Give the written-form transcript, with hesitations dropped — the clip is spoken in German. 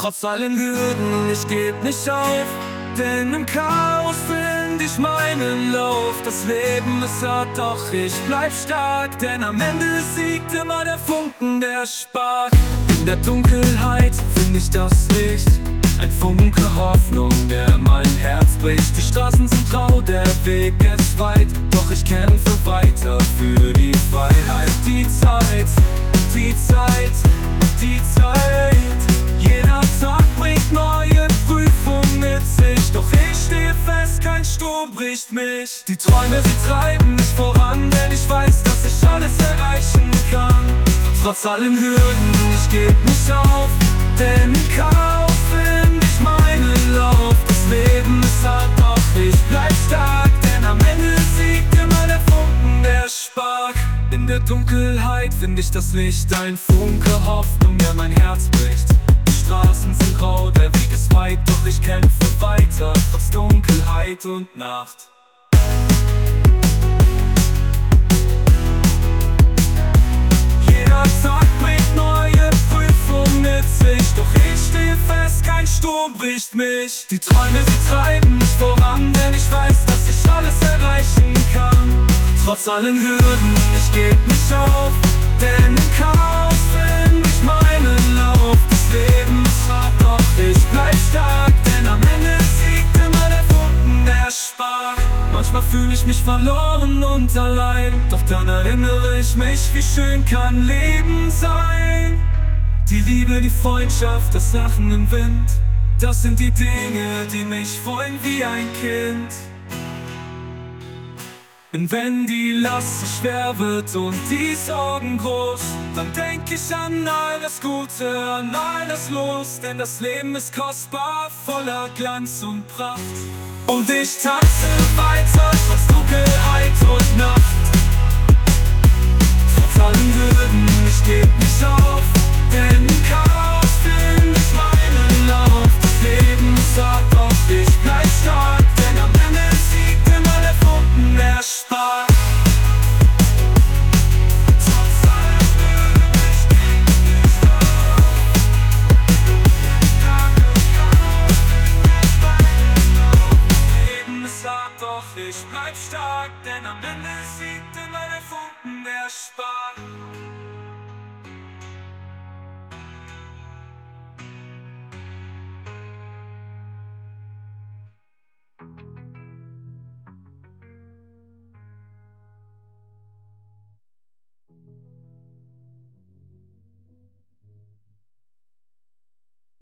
Trotz allen Hürden, ich geb nicht auf, denn im Chaos find ich meinen Lauf. Das Leben ist hart, doch ich bleib stark, denn am Ende siegt immer der Funken, der Spark. In der Dunkelheit find ich das Licht, ein Funke Hoffnung, der mein Herz bricht. Die Straßen sind grau, der Weg ist weit, doch ich kämpfe weiter für die Freiheit. Die Zeit, die Zeit, die Zeit. Jeder Tag bringt neue Prüfungen mit sich, doch ich stehe fest, kein Sturm bricht mich. Die Träume, sie treiben mich voran, denn ich weiß, dass ich alles erreichen kann. Trotz allen Hürden, ich geb nicht auf, denn im Chaos find ich meinen Lauf. Das Leben ist hart, doch ich bleib stark, denn am Ende siegt immer der Funken, der Spark. In der Dunkelheit find ich das Licht, ein Funke Hoffnung, der mein Herz bricht. Die Straßen sind grau, der Weg ist weit, doch ich kämpfe weiter, trotz Dunkelheit und Nacht. Jeder Tag bringt neue Prüfungen mit sich, doch ich stehe fest, kein Sturm bricht mich. Die Träume, sie treiben mich voran, denn ich weiß, dass ich alles erreichen kann. Trotz allen Hürden, ich geb nicht auf, denn im Chaos find ich meinen Lauf. Das Leben ist hart, doch ich bleib stark, denn am Ende siegt immer der Funken, der Spark. Manchmal fühl ich mich verloren und allein, doch dann erinnere ich mich, wie schön kann Leben sein. Die Liebe, die Freundschaft, das Lachen im Wind, das sind die Dinge, die mich freuen wie ein Kind. Und wenn die Last so schwer wird und die Sorgen groß, dann denk ich an all das Gute, an all das Los, denn das Leben ist kostbar, voller Glanz und Pracht. Und ich tanze weiter, trotz Dunkelheit und Nacht. Trotz allen Hürden, ich geb nicht auf, denn im Chaos find ich meinen Lauf. Das Leben ist hart, doch ich bleib stark, denn am Ende siegt immer der Funken, der Spark. Trotz allen Hürden, ich geb nicht auf. Das Leben ist hart, doch ich bleib stark, denn am Ende siegt immer der Funken, der Spark.